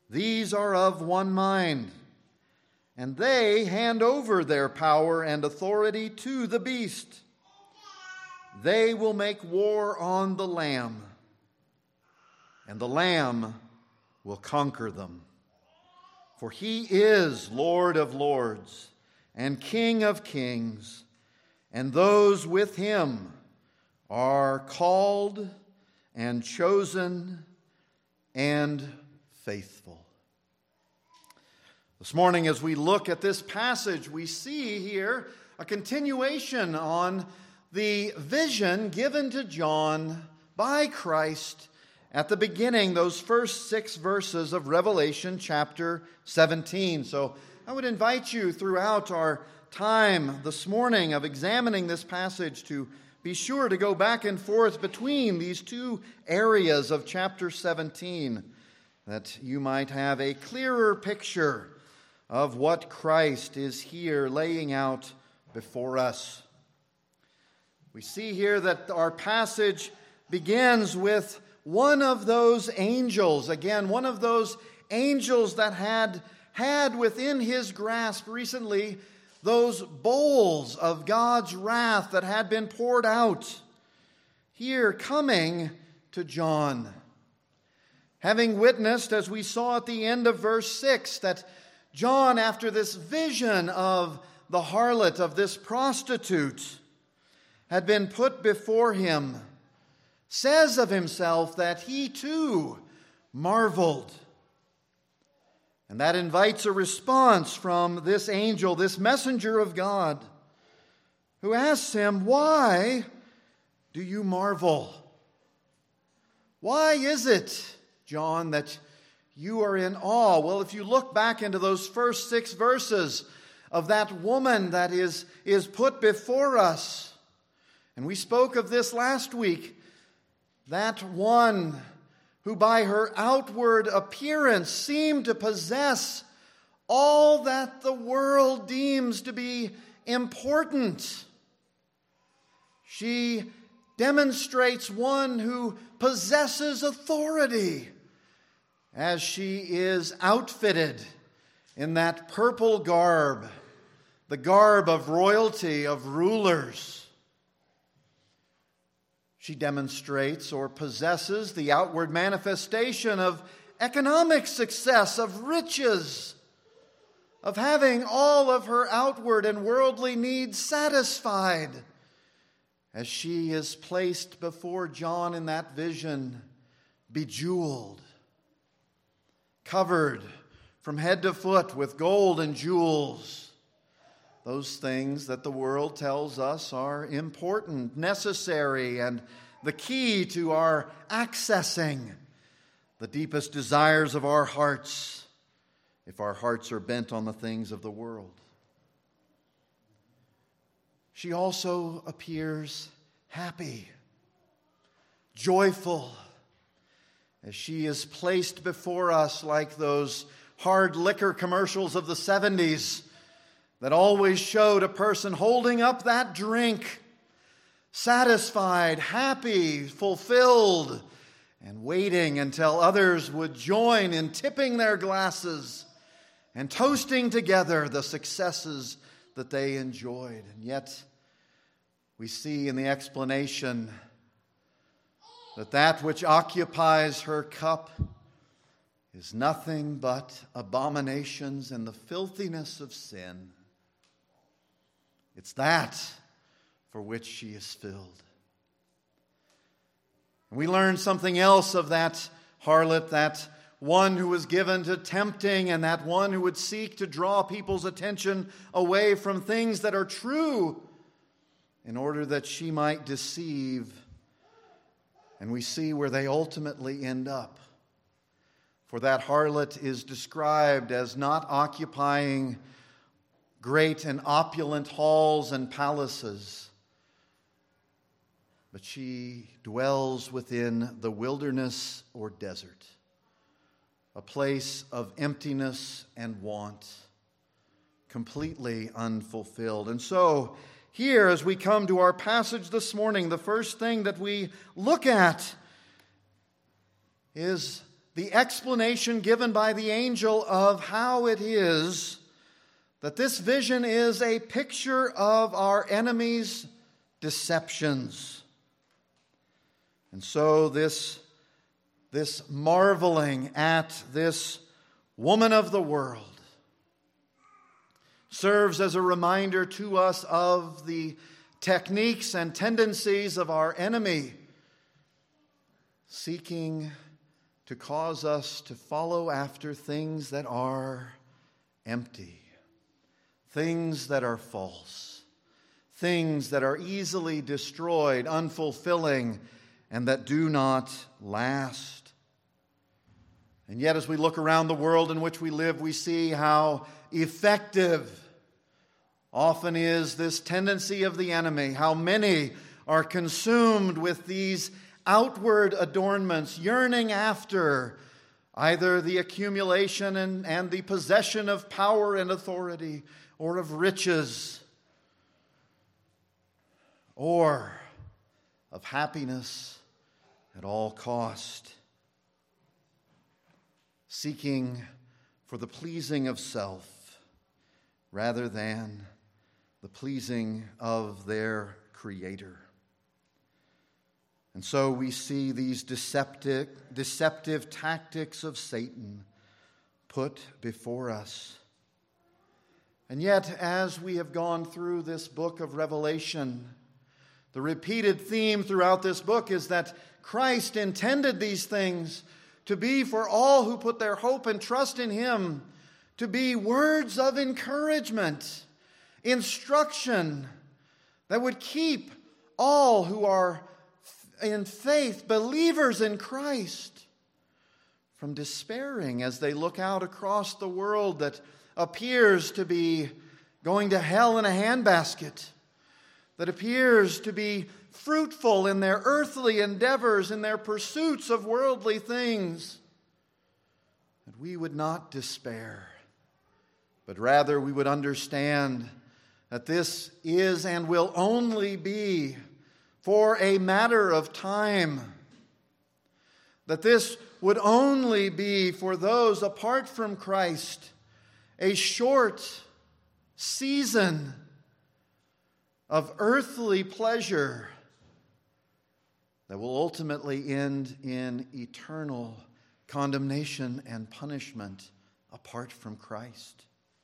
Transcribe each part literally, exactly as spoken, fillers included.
These are of one mind, and they hand over their power and authority to the beast. They will make war on the Lamb, and the Lamb will conquer them. For he is Lord of lords and King of kings, and those with him are called and chosen and faithful. This morning, as we look at this passage, we see here a continuation on the vision given to John by Christ at the beginning, those first six verses of Revelation chapter seventeen. So I would invite you throughout our time this morning of examining this passage to be sure to go back and forth between these two areas of chapter seventeen, that you might have a clearer picture of what Christ is here laying out before us. We see here that our passage begins with one of those angels, again, one of those angels that had had within his grasp recently those bowls of God's wrath that had been poured out, here coming to John. Having witnessed, as we saw at the end of verse six, that John, after this vision of the harlot, of this prostitute, had been put before him, says of himself that he too marveled. And that invites a response from this angel, this messenger of God, who asks him, "Why do you marvel? Why is it, John, that you are in awe?" Well, if you look back into those first six verses of that woman that is, is put before us, and we spoke of this last week, that one who by her outward appearance seemed to possess all that the world deems to be important. She demonstrates one who possesses authority as she is outfitted in that purple garb, the garb of royalty, of rulers. She demonstrates or possesses the outward manifestation of economic success, of riches, of having all of her outward and worldly needs satisfied, as she is placed before John in that vision, bejeweled, covered from head to foot with gold and jewels. Those things that the world tells us are important, necessary, and the key to our accessing the deepest desires of our hearts, if our hearts are bent on the things of the world. She also appears happy, joyful, as she is placed before us like those hard liquor commercials of the seventies that always showed a person holding up that drink, satisfied, happy, fulfilled, and waiting until others would join in tipping their glasses and toasting together the successes that they enjoyed. And yet, we see in the explanation that that which occupies her cup is nothing but abominations and the filthiness of sin. It's that for which she is filled. And we learn something else of that harlot, that one who was given to tempting, and that one who would seek to draw people's attention away from things that are true in order that she might deceive. And we see where they ultimately end up. For that harlot is described as not occupying great and opulent halls and palaces, but she dwells within the wilderness or desert, a place of emptiness and want, completely unfulfilled. And so, here as we come to our passage this morning, the first thing that we look at is the explanation given by the angel of how it is that this vision is a picture of our enemy's deceptions. And so this, this marveling at this woman of the world serves as a reminder to us of the techniques and tendencies of our enemy, seeking to cause us to follow after things that are empty, things that are false, things that are easily destroyed, unfulfilling, and that do not last. And yet, as we look around the world in which we live, we see how effective often is this tendency of the enemy, how many are consumed with these outward adornments, yearning after either the accumulation and, and the possession of power and authority, or of riches, or of happiness at all cost, seeking for the pleasing of self rather than the pleasing of their Creator. And so we see these deceptive, deceptive tactics of Satan put before us. And yet, as we have gone through this book of Revelation, the repeated theme throughout this book is that Christ intended these things to be for all who put their hope and trust in Him, to be words of encouragement, instruction that would keep all who are in faith, believers in Christ, from despairing as they look out across the world that appears to be going to hell in a handbasket, that appears to be fruitful in their earthly endeavors, in their pursuits of worldly things. That we would not despair, but rather we would understand that this is and will only be for a matter of time. That this would only be for those apart from Christ a short season of earthly pleasure that will ultimately end in eternal condemnation and punishment apart from Christ.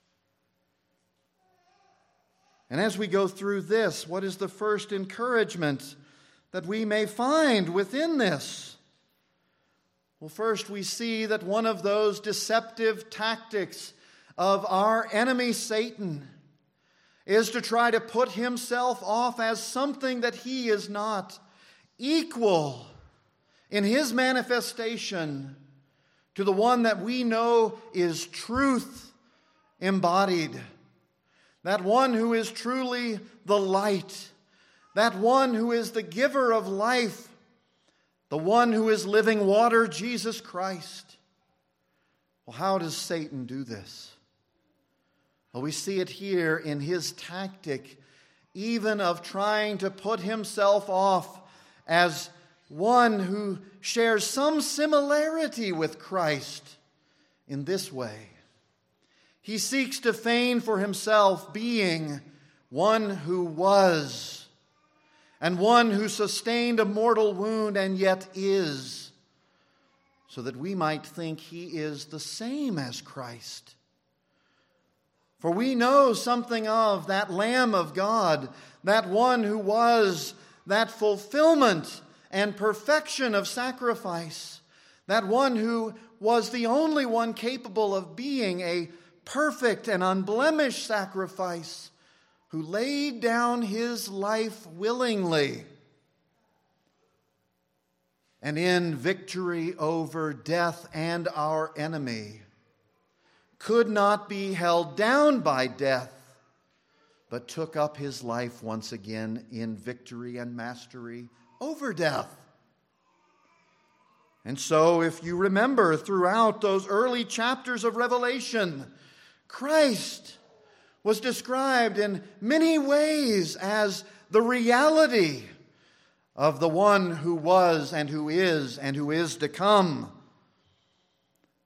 And as we go through this, what is the first encouragement that we may find within this? Well, first we see that one of those deceptive tactics of our enemy Satan is to try to put himself off as something that he is not, equal in his manifestation to the one that we know is truth embodied. That one who is truly the light. That one who is the giver of life. The one who is living water, Jesus Christ. Well, how does Satan do this? Well, we see it here in his tactic, even of trying to put himself off as one who shares some similarity with Christ in this way. He seeks to feign for himself being one who was, and one who sustained a mortal wound and yet is, so that we might think he is the same as Christ. For we know something of that Lamb of God, that one who was that fulfillment and perfection of sacrifice, that one who was the only one capable of being a perfect and unblemished sacrifice, who laid down his life willingly, and in victory over death and our enemy, could not be held down by death, but took up his life once again in victory and mastery over death. And so, if you remember throughout those early chapters of Revelation, Christ was described in many ways as the reality of the one who was and who is and who is to come.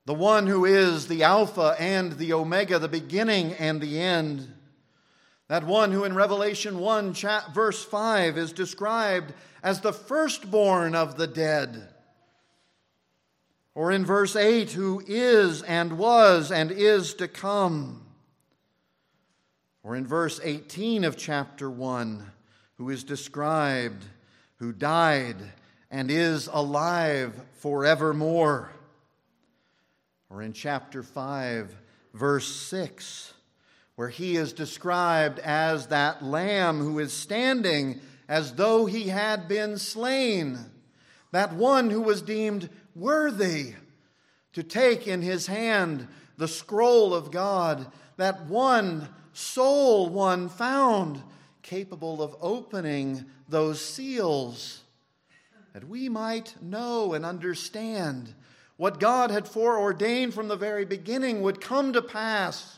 the one who is the Alpha and the Omega, the beginning and the end. That one who in Revelation one, verse five, is described as the firstborn of the dead. Or in verse eight, who is and was and is to come. Or in verse eighteen of chapter one, who is described, who died and is alive forevermore. Or in chapter five, verse six, where he is described as that lamb who is standing as though he had been slain, that one who was deemed worthy to take in his hand the scroll of God, that one sole one found capable of opening those seals, that we might know and understand what God had foreordained from the very beginning would come to pass,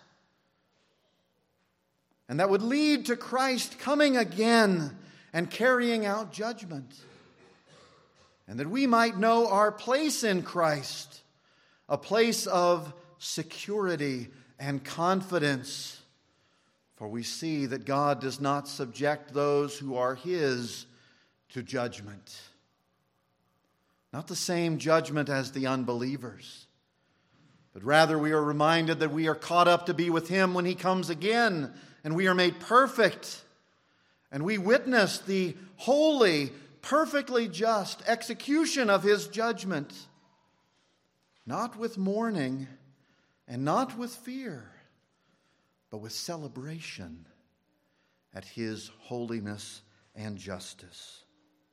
and that would lead to Christ coming again and carrying out judgment. And that we might know our place in Christ, a place of security and confidence. For we see that God does not subject those who are His to judgment. Not the same judgment as the unbelievers, but rather we are reminded that we are caught up to be with Him when He comes again, and we are made perfect, and we witness the holy, perfectly just execution of His judgment, not with mourning and not with fear, but with celebration at His holiness and justice.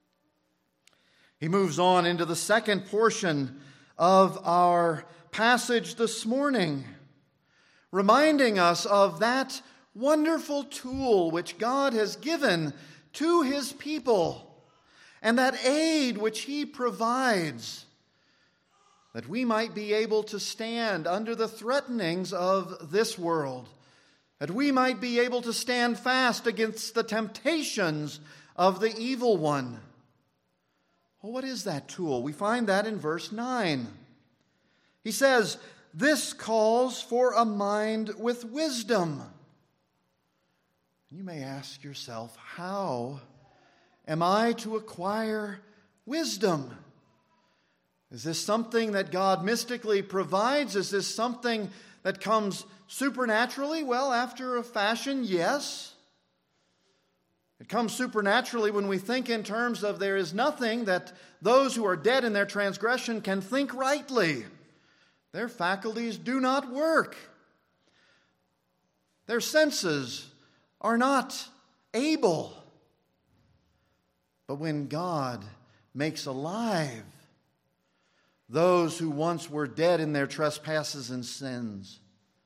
He moves on into the second portion of our passage this morning, reminding us of that wonderful tool which God has given to His people, and that aid which He provides, that we might be able to stand under the threatenings of this world, that we might be able to stand fast against the temptations of the evil one. Well, what is that tool? We find that in verse nine. He says, "This calls for a mind with wisdom." You may ask yourself, how am I to acquire wisdom? Is this something that God mystically provides? Is this something that comes supernaturally? Well, after a fashion, yes. It comes supernaturally when we think in terms of there is nothing that those who are dead in their transgression can think rightly. Their faculties do not work. Their senses are not able. But when God makes alive those who once were dead in their trespasses and sins,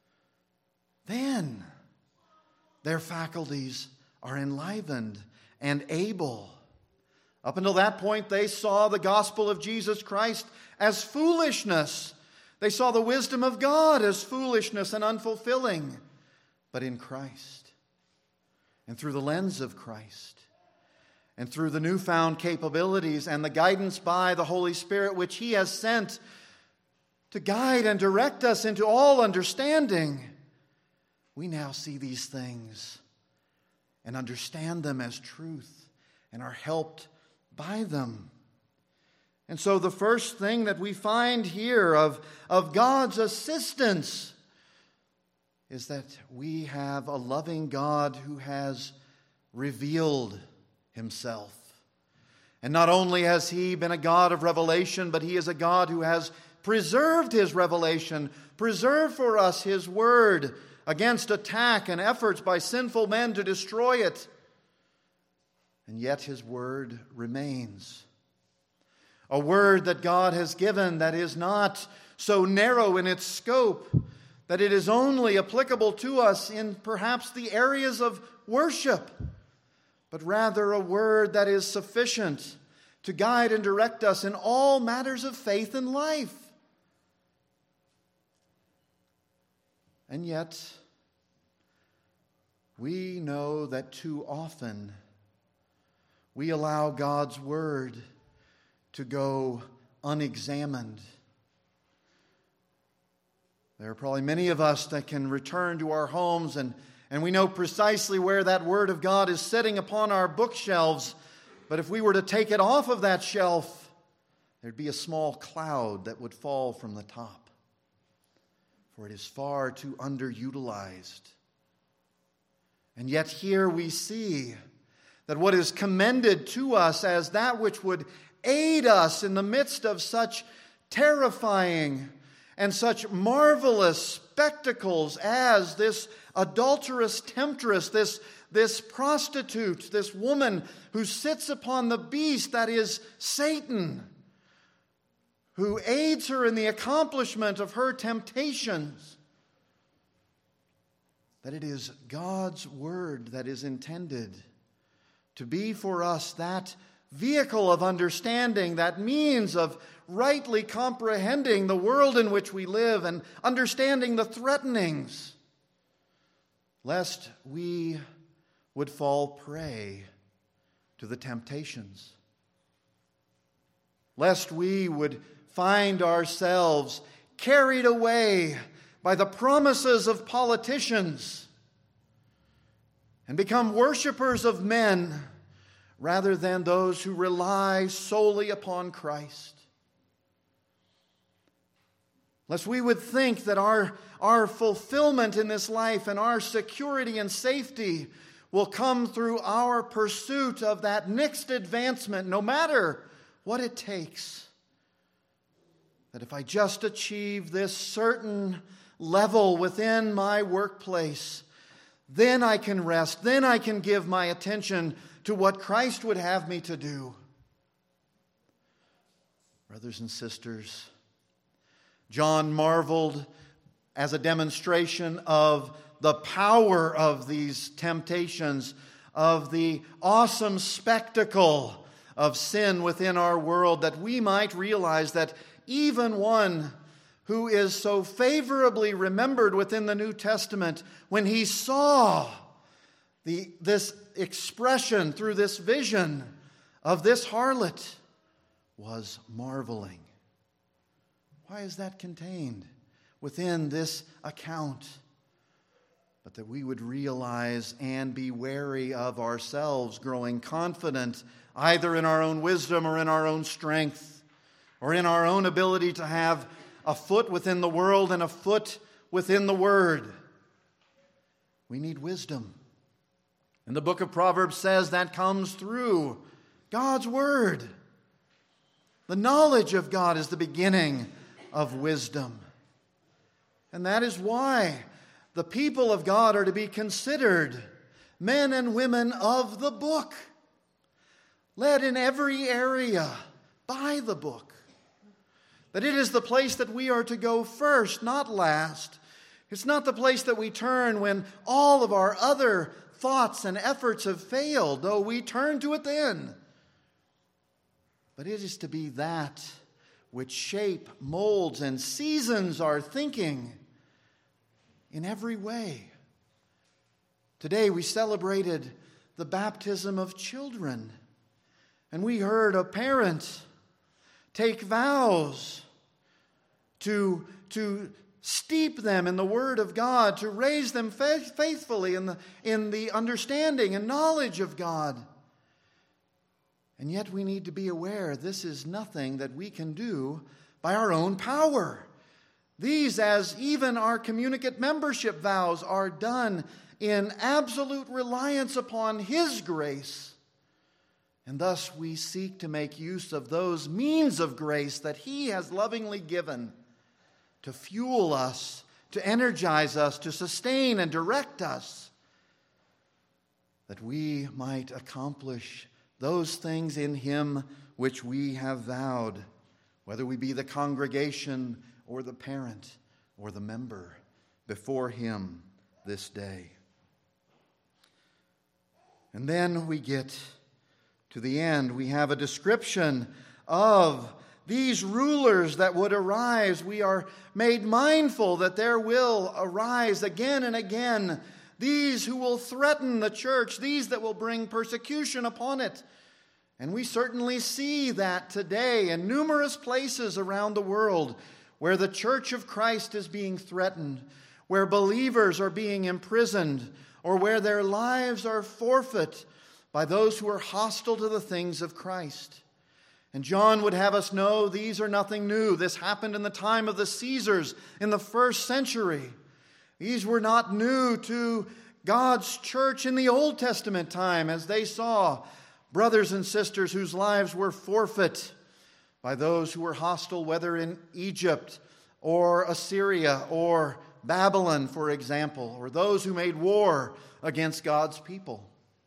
then their faculties are enlivened and able. Up until that point, they saw the gospel of Jesus Christ as foolishness. They saw the wisdom of God as foolishness and unfulfilling. But in Christ, and through the lens of Christ, and through the newfound capabilities and the guidance by the Holy Spirit which He has sent to guide and direct us into all understanding, we now see these things and understand them as truth and are helped by them. And so the first thing that we find here of, of God's assistance is that we have a loving God who has revealed Himself. And not only has He been a God of revelation, but He is a God who has preserved His revelation, preserved for us His word against attack and efforts by sinful men to destroy it. And yet His word remains. A word that God has given that is not so narrow in its scope, that it is only applicable to us in perhaps the areas of worship, but rather a word that is sufficient to guide and direct us in all matters of faith and life. And yet, we know that too often we allow God's word to go unexamined. There are probably many of us that can return to our homes and, and we know precisely where that Word of God is sitting upon our bookshelves. But if we were to take it off of that shelf, there'd be a small cloud that would fall from the top. For it is far too underutilized. And yet here we see that what is commended to us as that which would aid us in the midst of such terrifying and such marvelous spectacles as this adulterous temptress, this, this prostitute, this woman who sits upon the beast that is Satan, who aids her in the accomplishment of her temptations, that it is God's Word that is intended to be for us that vehicle of understanding, that means of rightly comprehending the world in which we live and understanding the threatenings, lest we would fall prey to the temptations, lest we would find ourselves carried away by the promises of politicians and become worshipers of men rather than those who rely solely upon Christ. Lest we would think that our, our fulfillment in this life and our security and safety will come through our pursuit of that next advancement, no matter what it takes. That if I just achieve this certain level within my workplace, then I can rest, then I can give my attention to what Christ would have me to do. Brothers and sisters, John marveled as a demonstration of the power of these temptations, of the awesome spectacle of sin within our world, that we might realize that even one who is so favorably remembered within the New Testament, when he saw the, this expression through this vision of this harlot, was marveling. Why is that contained within this account? But that we would realize and be wary of ourselves growing confident either in our own wisdom or in our own strength or in our own ability to have a foot within the world and a foot within the Word. We need wisdom. And the book of Proverbs says that comes through God's Word. The knowledge of God is the beginning of wisdom. And that is why the people of God are to be considered men and women of the book, led in every area by the book. That it is the place that we are to go first, not last. It's not the place that we turn when all of our other thoughts and efforts have failed, though we turn to it then. But it is to be that which shape, molds, and seasons our thinking in every way. Today we celebrated the baptism of children, and we heard a parent take vows to, to steep them in the Word of God, to raise them faith, faithfully in the, in the understanding and knowledge of God. And yet we need to be aware this is nothing that we can do by our own power. These, as even our communicate membership vows, are done in absolute reliance upon His grace. And thus we seek to make use of those means of grace that He has lovingly given to fuel us, to energize us, to sustain and direct us, that we might accomplish those things in Him which we have vowed, whether we be the congregation or the parent or the member before Him this day. And then we get to the end. We have a description of these rulers that would arise. We are made mindful that there will arise again and again these who will threaten the church, these that will bring persecution upon it. And we certainly see that today in numerous places around the world where the church of Christ is being threatened, where believers are being imprisoned, or where their lives are forfeit by those who are hostile to the things of Christ. And John would have us know these are nothing new. This happened in the time of the Caesars in the first century. These were not new to God's church in the Old Testament time, as they saw brothers and sisters whose lives were forfeit by those who were hostile, whether in Egypt or Assyria or Babylon, for example, or those who made war against God's people.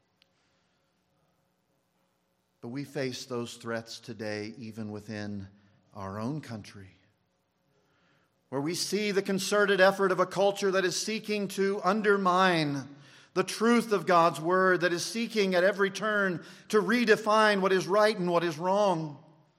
But we face those threats today even within our own country, where we see the concerted effort of a culture that is seeking to undermine the truth of God's word, that is seeking at every turn to redefine what is right and what is wrong.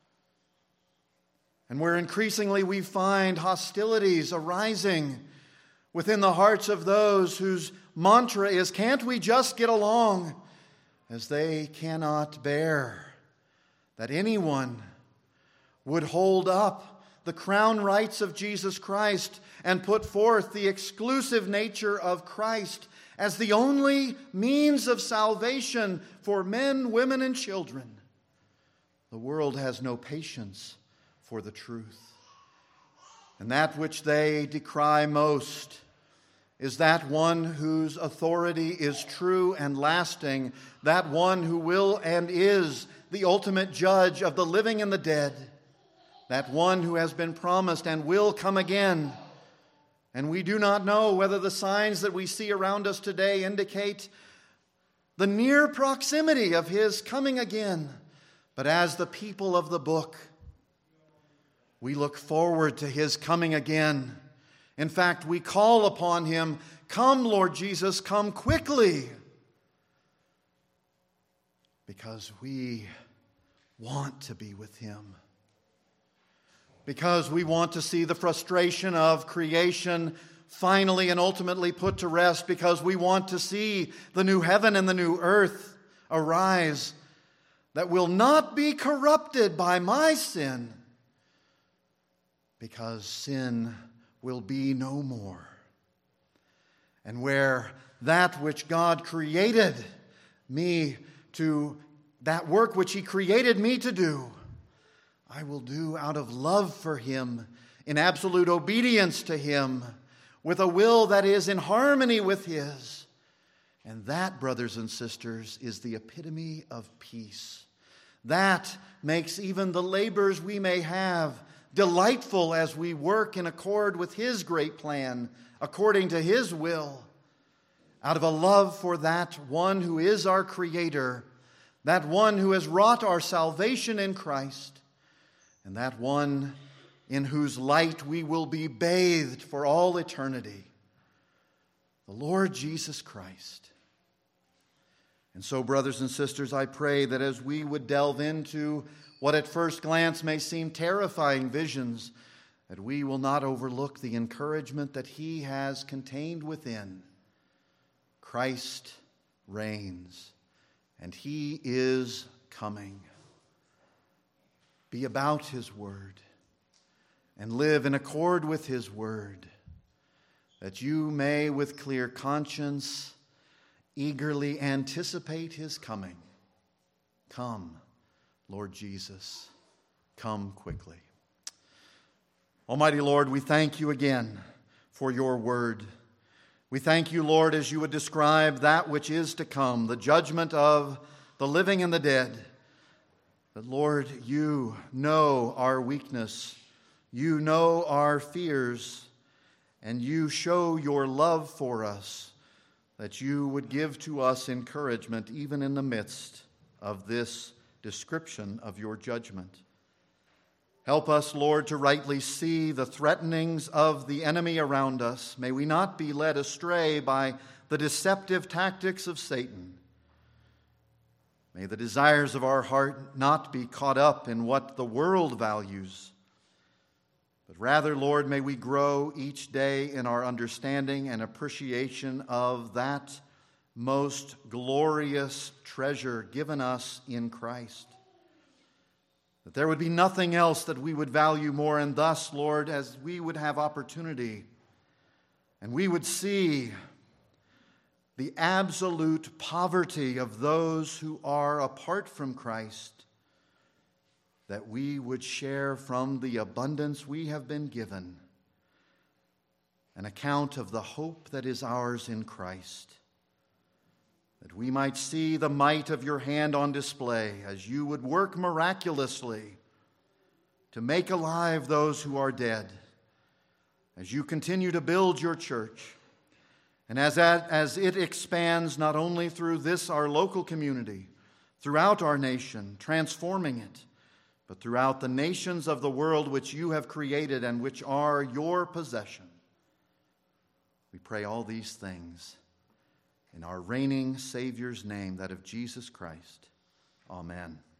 And where increasingly we find hostilities arising within the hearts of those whose mantra is, "Can't we just get along?" as they cannot bear that anyone would hold up the crown rights of Jesus Christ and put forth the exclusive nature of Christ as the only means of salvation for men, women, and children. The world has no patience for the truth. And that which they decry most is that one whose authority is true and lasting, that one who will and is the ultimate judge of the living and the dead, that one who has been promised and will come again. And we do not know whether the signs that we see around us today indicate the near proximity of his coming again. But as the people of the book, we look forward to his coming again. In fact, we call upon him, "Come, Lord Jesus, come quickly." Because we want to be with him. Because we want to see the frustration of creation finally and ultimately put to rest. Because we want to see the new heaven and the new earth arise that will not be corrupted by my sin. Because sin will be no more. And where that which God created me to, that work which he created me to do, I will do out of love for him, in absolute obedience to him, with a will that is in harmony with his. And that, brothers and sisters, is the epitome of peace. That makes even the labors we may have delightful as we work in accord with his great plan, according to his will, out of a love for that one who is our Creator, that one who has wrought our salvation in Christ, and that one in whose light we will be bathed for all eternity, the Lord Jesus Christ. And so, brothers and sisters, I pray that as we would delve into what at first glance may seem terrifying visions, that we will not overlook the encouragement that he has contained within. Christ reigns, and he is coming. Be about his word, and live in accord with his word, that you may with clear conscience eagerly anticipate his coming. Come, Lord Jesus, come quickly. Almighty Lord, we thank you again for your word. We thank you, Lord, as you would describe that which is to come, the judgment of the living and the dead. But Lord, you know our weakness. You know our fears. And you show your love for us, that you would give to us encouragement even in the midst of this description of your judgment. Help us, Lord, to rightly see the threatenings of the enemy around us. May we not be led astray by the deceptive tactics of Satan. May the desires of our heart not be caught up in what the world values, but rather, Lord, may we grow each day in our understanding and appreciation of that most glorious treasure given us in Christ. that there would be nothing else that we would value more, and thus, Lord, as we would have opportunity and we would see the absolute poverty of those who are apart from Christ, that we would share from the abundance we have been given an account of the hope that is ours in Christ, that we might see the might of your hand on display as you would work miraculously to make alive those who are dead, as you continue to build your church, and as, that, as it expands not only through this, our local community, throughout our nation, transforming it, but throughout the nations of the world which you have created and which are your possession. We pray all these things in our reigning Savior's name, that of Jesus Christ. Amen.